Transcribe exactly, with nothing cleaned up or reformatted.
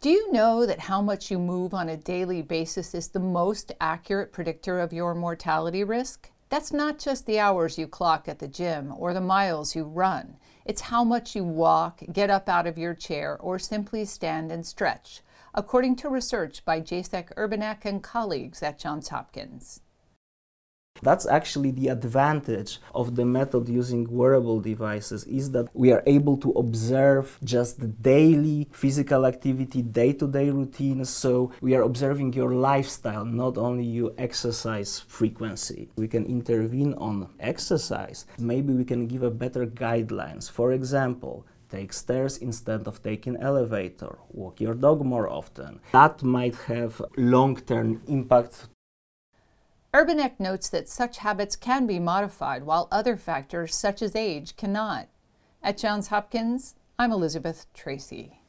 Do you know that how much you move on a daily basis is the most accurate predictor of your mortality risk? That's not just the hours you clock at the gym or the miles you run. It's how much you walk, get up out of your chair, or simply stand and stretch, according to research by Jacek Urbanek and colleagues at Johns Hopkins. That's actually the advantage of the method using wearable devices, is that we are able to observe just the daily physical activity, day-to-day routines. So we are observing your lifestyle, not only your exercise frequency. We can intervene on exercise. Maybe we can give a better guidelines. For example, take stairs instead of taking elevator, walk your dog more often. That might have long-term impact. Urbanek notes that such habits can be modified, while other factors, such as age, cannot. At Johns Hopkins, I'm Elizabeth Tracy.